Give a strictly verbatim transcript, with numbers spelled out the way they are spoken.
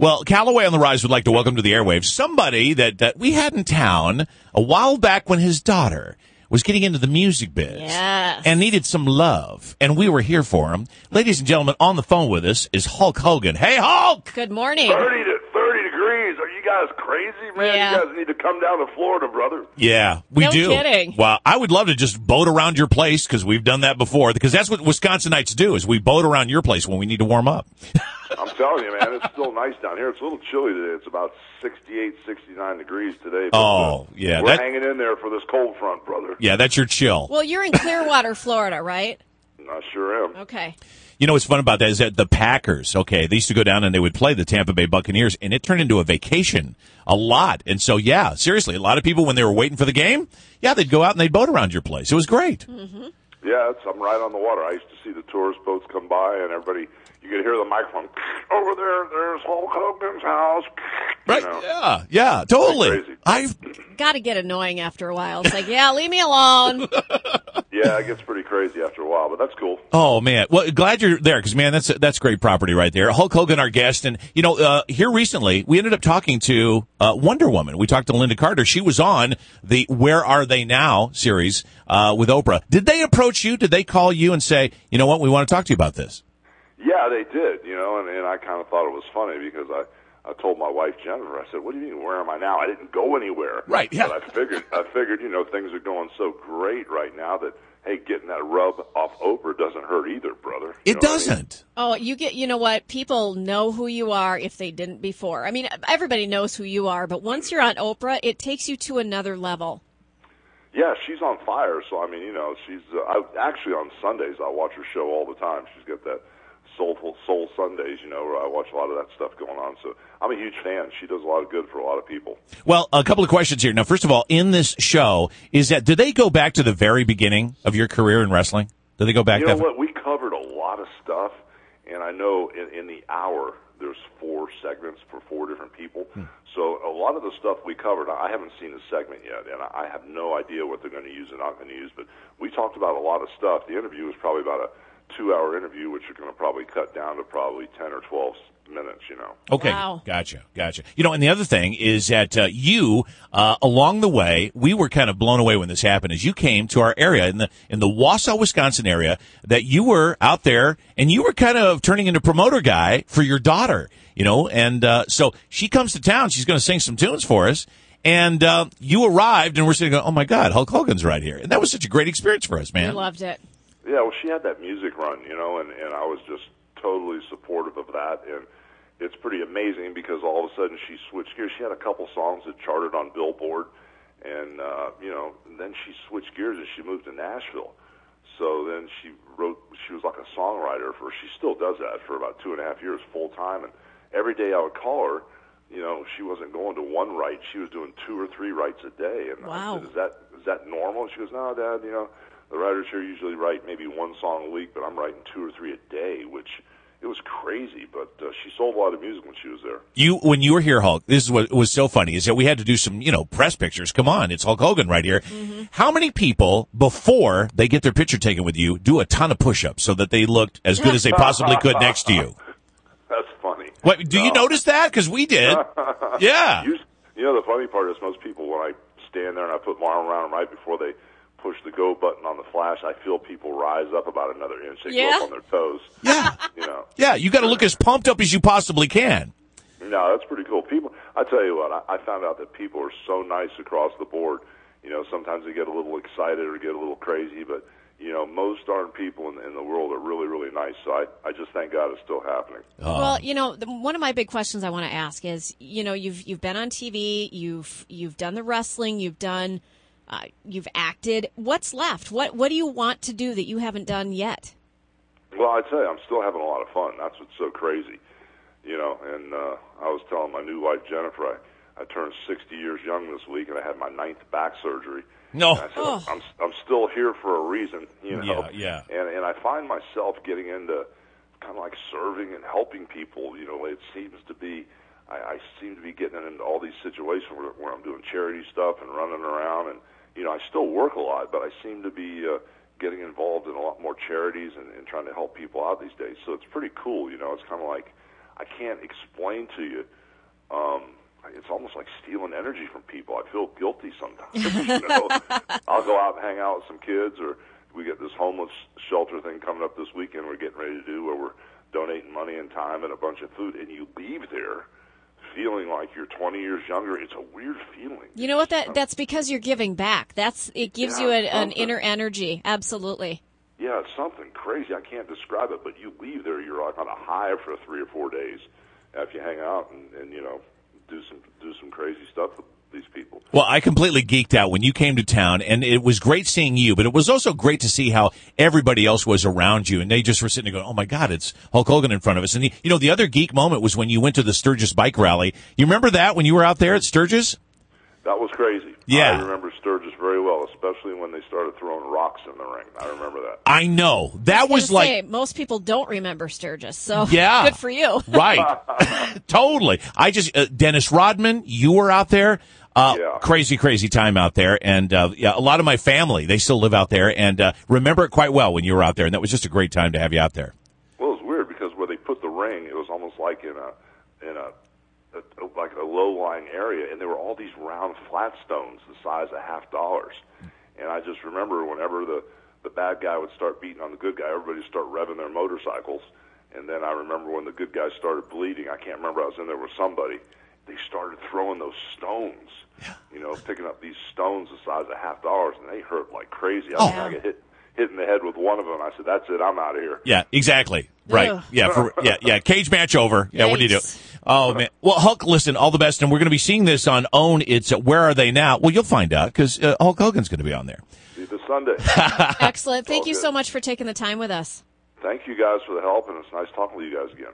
Well, Callaway on the Rise would like to welcome to the airwaves somebody that, that we had in town a while back when his daughter was getting into the music biz yes. and needed some love, and we were here for him. Ladies and gentlemen, on the phone with us is Hulk Hogan. Hey, Hulk! Good morning. thirty to thirty degrees. Are you guys crazy, man? Yeah. You guys need to come down to Florida, brother. Yeah, we no do. No kidding. Well, I would love to just boat around your place because we've done that before, because that's what Wisconsinites do is we boat around your place when we need to warm up. I'm telling you, man, it's still nice down here. It's a little chilly today. It's about sixty-eight, sixty-nine degrees today. But, oh, uh, yeah. We're that, hanging in there for this cold front, brother. Yeah, that's your chill. Well, you're in Clearwater, Florida, right? I sure am. Okay. You know what's fun about that is that the Packers, okay, they used to go down and they would play the Tampa Bay Buccaneers, and it turned into a vacation a lot. And so, yeah, seriously, a lot of people, when they were waiting for the game, yeah, they'd go out and they'd boat around your place. It was great. Mm-hmm. Yeah, it's, I'm right on the water. I used to see the tourist boats come by, and everybody, you could hear the microphone, over there, there's Hulk Hogan's house. Right, You know. yeah, yeah, totally. I've got to get annoying after a while. It's like, yeah, leave me alone. Yeah, it gets pretty crazy after a while, but that's cool. Oh, man. Well, glad you're there because, man, that's that's great property right there. Hulk Hogan, our guest. And, you know, uh, here recently, we ended up talking to uh, Wonder Woman. We talked to Linda Carter. She was on the Where Are They Now series uh, with Oprah. Did they approach you? Did they call you and say, you know what, we want to talk to you about this? Yeah, they did, you know, and, and I kind of thought it was funny because I, I told my wife, Jennifer, I said, what do you mean, where am I now? I didn't go anywhere. Right, yeah. But I figured, I figured, you know, things are going so great right now that, hey, getting that rub off Oprah doesn't hurt either, brother. You It know what I mean? doesn't. Oh, you get, you know what? People know who you are if they didn't before. I mean, everybody knows who you are, but once you're on Oprah, it takes you to another level. Yeah, she's on fire. So, I mean, you know, she's uh, I, actually on Sundays, I watch her show all the time. She's got that Soulful Soul Sundays, you know, where I watch a lot of that stuff going on. So I'm a huge fan. She does a lot of good for a lot of people. Well, a couple of questions here. Now, first of all, in this show, is that, do they go back to the very beginning of your career in wrestling? Do they go back You know that what? We covered a lot of stuff, and I know in, in the hour there's four segments for four different people. Hmm. So a lot of the stuff we covered, I haven't seen the segment yet, and I have no idea what they're going to use and not going to use. But we talked about a lot of stuff. The interview was probably about a two-hour interview, which are going to probably cut down to probably ten or twelve minutes, you know. Okay, wow. Gotcha, gotcha. You know, and the other thing is that uh, you, uh, along the way, we were kind of blown away when this happened, as you came to our area, in the in the Wausau, Wisconsin area, that you were out there, and you were kind of turning into promoter guy for your daughter, you know, and uh, so she comes to town, she's going to sing some tunes for us, and uh, you arrived, and we're sitting going, oh, my God, Hulk Hogan's right here. And that was such a great experience for us, man. We loved it. Yeah, well, she had that music run, you know, and, and I was just totally supportive of that, and it's pretty amazing because all of a sudden she switched gears. She had a couple songs that charted on Billboard, and, uh, you know, then she switched gears and she moved to Nashville. So then she wrote, she was like a songwriter for, she still does that for about two and a half years full time, and every day I would call her, you know, she wasn't going to one write, she was doing two or three writes a day, and wow. I said, is that, is that normal? And she goes, no, Dad, you know, the writers here usually write maybe one song a week, but I'm writing two or three a day, which it was crazy. But uh, she sold a lot of music when she was there. You, when you were here, Hulk, this is what was so funny, is that we had to do some, you know, press pictures. Come on, it's Hulk Hogan right here. Mm-hmm. How many people, before they get their picture taken with you, do a ton of push-ups so that they looked as good as they possibly could next to you? That's funny. What, do no. you notice that? Because we did. Yeah. You, you know, the funny part is most people, when I stand there and I put my arm around them right before they push the go button on the flash, I feel people rise up about another inch. They yeah. go up on their toes. Yeah. You know. Yeah, you got to look as pumped up as you possibly can. No, that's pretty cool. People, I tell you what, I, I found out that people are so nice across the board. You know, sometimes they get a little excited or get a little crazy, but, you know, most darn people in, in the world are really, really nice. So I, I just thank God it's still happening. Oh. Well, you know, the, one of my big questions I want to ask is, you know, you've you've been on T V, you've you've done the wrestling, you've done, uh, you've acted. What's left? What what do you want to do that you haven't done yet? Well, I tell you, I'm still having a lot of fun. That's what's so crazy, you know. And uh, I was telling my new wife Jennifer, I, I turned sixty years young this week, and I had my ninth back surgery. No, and I said, oh. I'm I'm still here for a reason, you know. Yeah, yeah. And and I find myself getting into kind of like serving and helping people. You know, it seems to be. I, I seem to be getting into all these situations where, where I'm doing charity stuff and running around, and you know, I still work a lot, but I seem to be uh, getting involved in a lot more charities and, and trying to help people out these days. So it's pretty cool, you know. It's kind of like I can't explain to you. Um, it's almost like stealing energy from people. I feel guilty sometimes. You know, I'll go out and hang out with some kids, or we get this homeless shelter thing coming up this weekend we're getting ready to do, where we're donating money and time and a bunch of food, and you leave there feeling like you're twenty years younger. It's a weird feeling. You know what? That that's because you're giving back. That's it gives Yeah, you a, an something. inner energy. Absolutely. Yeah, it's something crazy. I can't describe it, but you leave there, you're like on a high for three or four days after you hang out and, and you know, do some do some crazy stuff with these people. Well, I completely geeked out when you came to town, and it was great seeing you, but it was also great to see how everybody else was around you, and they just were sitting there going, oh, my God, it's Hulk Hogan in front of us. And, the, you know, the other geek moment was when you went to the Sturgis bike rally. You remember that when you were out there at Sturgis? That was crazy. Yeah. I remember Sturgis very well, especially when they started throwing rocks in the ring. I remember that. I know. That was Gonna like... say, most people don't remember Sturgis, so Yeah. good for you. Right. Totally. I just, uh, Dennis Rodman, you were out there. Uh, Yeah. Crazy, crazy time out there. And, uh, yeah, a lot of my family, they still live out there and, uh, remember it quite well when you were out there. And that was just a great time to have you out there. Well, it was weird because where they put the ring, it was almost like in a, in a, a like a low-lying area, and there were all these round flat stones the size of half dollars. And I just remember whenever the, the bad guy would start beating on the good guy, everybody would start revving their motorcycles. And then I remember when the good guy started bleeding, I can't remember, I was in there with somebody, they started throwing those stones, you know, picking up these stones the size of half dollars, and they hurt like crazy. I, Oh. think I got hit, hit in the head with one of them, and I said, that's it, I'm out of here. Yeah, exactly. Right. Ugh. Yeah. For, yeah. Yeah. Cage match over. Yeah. What do you do? Yikes. Oh man. Well, Hulk, listen, all the best. And we're going to be seeing this on OWN. It's uh, Where Are They Now? Well, you'll find out because uh, Hulk Hogan's going to be on there. See you this Sunday. Excellent. Thank All you good. so much for taking the time with us. Thank you guys for the help, and it's nice talking to you guys again.